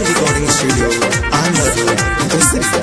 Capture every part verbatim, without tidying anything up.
Recording Studio, Andhra Road, Kusarigam.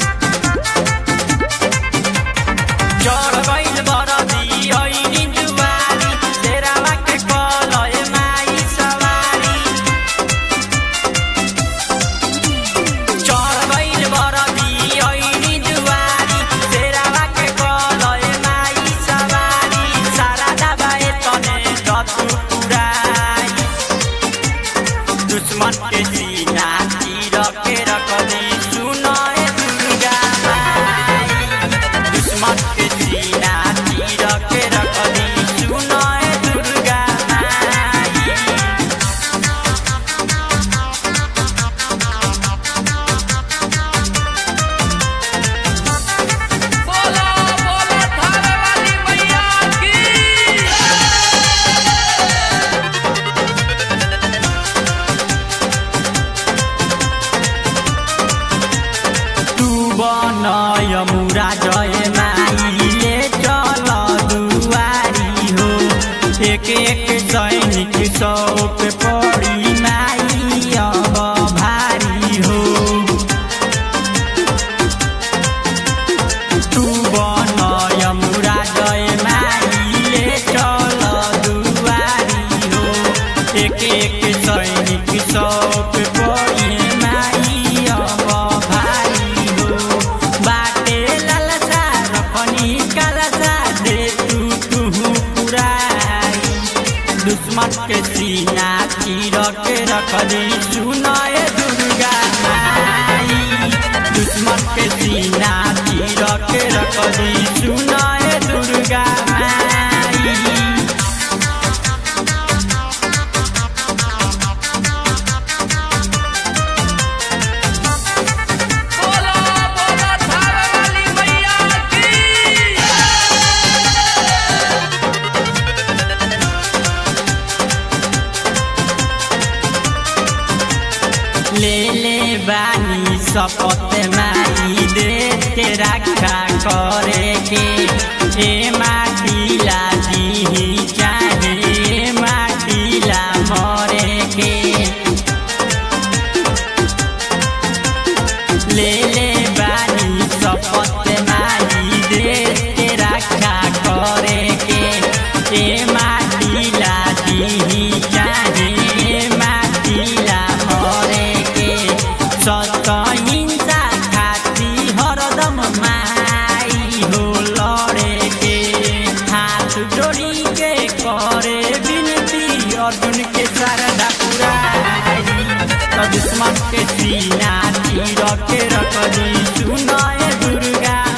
दुश्मन के सीना चीर के रख दी सुनो ए दुर्गा माई। दुश्मन के सीना चीर के रख दी सुनो ए दुर्गा माई। बोला बोला थाने वाली मैया की। बनय मुरा जय माई ले चल दुआरी हो। एक एक सैनिक सौ पे पड़ी माई अब भारी हो। तू बनय मुरा जय माई ले चल दुआरी हो। एक एक सैनिक सौ पे पड़ी माई अब भारी हो। बाटे लालसा रखनी कालसा दे तू तू पुराई। दुश्मन के सीना चीर के रख दी सुनो ए दुर्गा माई। दुश्मन के सीना चीर के रख दी सुनो ए दुर्गा माई। बोला बोला थाने वाली मैया की। ले ले बानी शपथ माई देश के रक्षा करे के। ए माटी ला दीही चाहे ए माटी ला मरे के। ले ले बानी शपथ माई देश के रक्षा करे के। ए माटी ला दीही चाहे ए माटी ला मरे के। सत हिंसा खाती हरदम माई हो लड़े के। हाथ जोड़ी के करे विनती अर्जुन के शारदा पुराई। तो दुश्मन के सीना चीर के रख दी सुनो ए दुर्गा